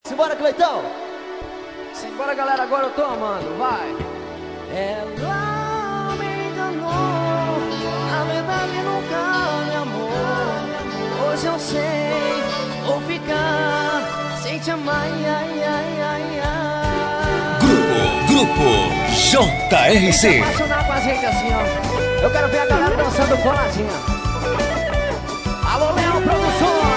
Simbora, Cleitão! Simbora, galera, agora eu tô amando, vai! Ela me enganou, na verdade nunca me amou. Hoje eu sei, vou ficar sem te amar, ai, ai, ai, ai. Grupo JRC. Apaixonar com a gente assim, ó. Eu quero ver a galera dançando coladinha. Alô, Leão Produções!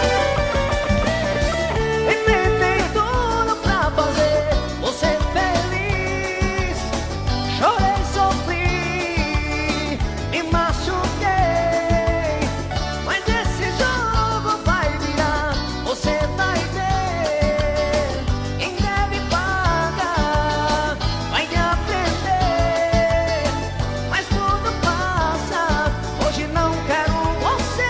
Inventei tudo pra fazer você feliz. Chorei, sofri, me machuquei. Mas esse jogo vai virar, você vai ver. Quem deve pagar, vai aprender. Mas tudo passa, hoje não quero você.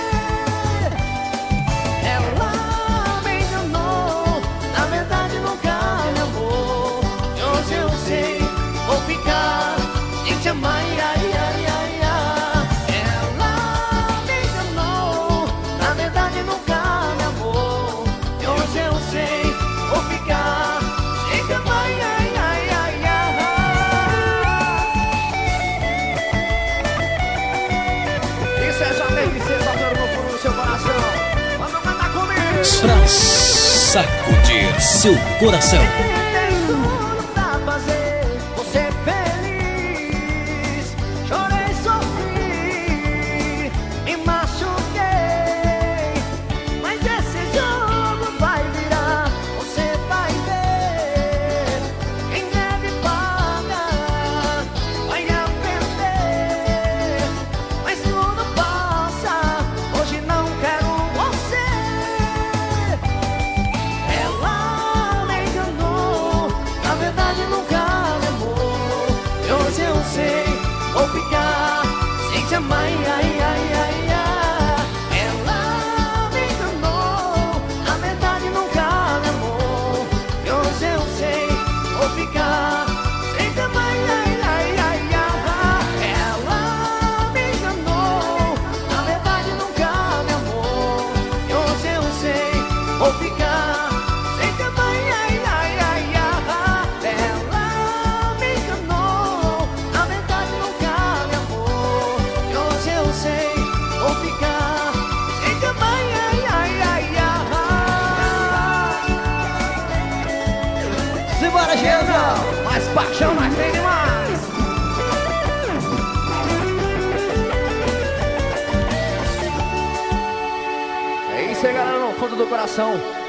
Ela me enganou, na verdade nunca me amou. E hoje eu sei, vou ficar sem te amar, ai, ai, ai, ai. Ela me enganou, na verdade nunca me amou. E hoje eu sei, vou ficar sem te amar, ai, ai, ai, ai. Isso é JRC tocando no fundo do seu coração. Vamos cantar comigo! Pra sacudir seu coração. Tentei tudo pra fazer você feliz. Chorei, sofri, me machuquei. Mas esse jogo vai virar, você vai ver. Quem deve pagar, vai aprender. Mas tudo passa, hoje não quero você. Ela me enganou, na verdade nunca me amou. E hoje eu sei, vou ficar sem te amar, ai, ai, ai, ai. Ela me enganou, na verdade nunca me amou. E hoje eu sei, vou ficar sem te amar, ai, ai, ai, ai. Ela me enganou, na verdade nunca me amou. E hoje eu sei, vou ficar sem te amar, ai, ai, ai, ai. Ela me enganou, na verdade nunca me amou. E hoje eu sei, vou ficar sem te amar, ai, ai, ai, ai. Simbora, Jesus! Mais paixão, mais tem demais! É isso aí, galera, no fundo do coração.